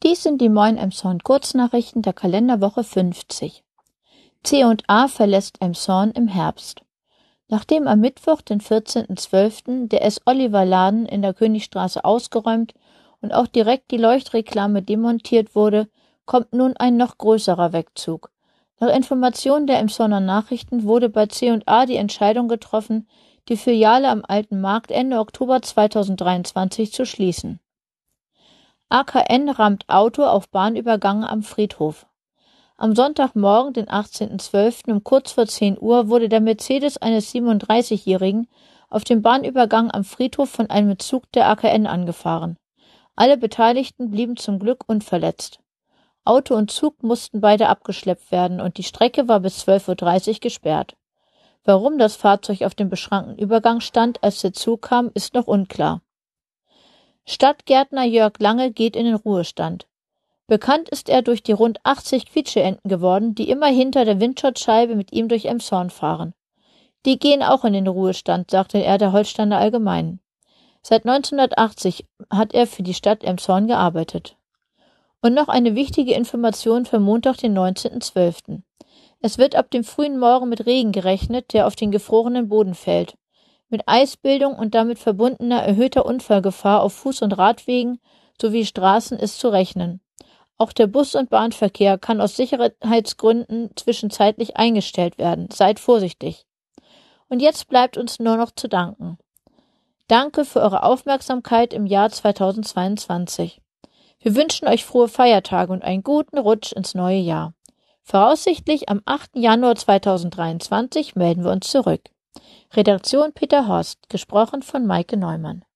Dies sind die Moin Emshorn Kurznachrichten der Kalenderwoche 50. C&A verlässt Emshorn im Herbst. Nachdem am Mittwoch, den 14.12., der S. Oliver Laden in der Königstraße ausgeräumt und auch direkt die Leuchtreklame demontiert wurde, kommt nun ein noch größerer Wegzug. Nach Informationen der Emshorner Nachrichten wurde bei C&A die Entscheidung getroffen, die Filiale am Alten Markt Ende Oktober 2023 zu schließen. AKN rammt Auto auf Bahnübergang am Friedhof. Am Sonntagmorgen, den 18.12. um kurz vor 10 Uhr wurde der Mercedes eines 37-Jährigen auf dem Bahnübergang am Friedhof von einem Zug der AKN angefahren. Alle Beteiligten blieben zum Glück unverletzt. Auto und Zug mussten beide abgeschleppt werden und die Strecke war bis 12.30 Uhr gesperrt. Warum das Fahrzeug auf dem beschrankten Übergang stand, als der Zug kam, ist noch unklar. Stadtgärtner Jörg Lange geht in den Ruhestand. Bekannt ist er durch die rund 80 Quietscheenten geworden, die immer hinter der Windschutzscheibe mit ihm durch Emshorn fahren. Die gehen auch in den Ruhestand, sagte er der Holsteiner Allgemeinen. Seit 1980 hat er für die Stadt Emshorn gearbeitet. Und noch eine wichtige Information für Montag, den 19.12. Es wird ab dem frühen Morgen mit Regen gerechnet, der auf den gefrorenen Boden fällt. Mit Eisbildung und damit verbundener erhöhter Unfallgefahr auf Fuß- und Radwegen sowie Straßen ist zu rechnen. Auch der Bus- und Bahnverkehr kann aus Sicherheitsgründen zwischenzeitlich eingestellt werden. Seid vorsichtig. Und jetzt bleibt uns nur noch zu danken. Danke für eure Aufmerksamkeit im Jahr 2022. Wir wünschen euch frohe Feiertage und einen guten Rutsch ins neue Jahr. Voraussichtlich am 8. Januar 2023 melden wir uns zurück. Redaktion Peter Horst, gesprochen von Maike Neumann.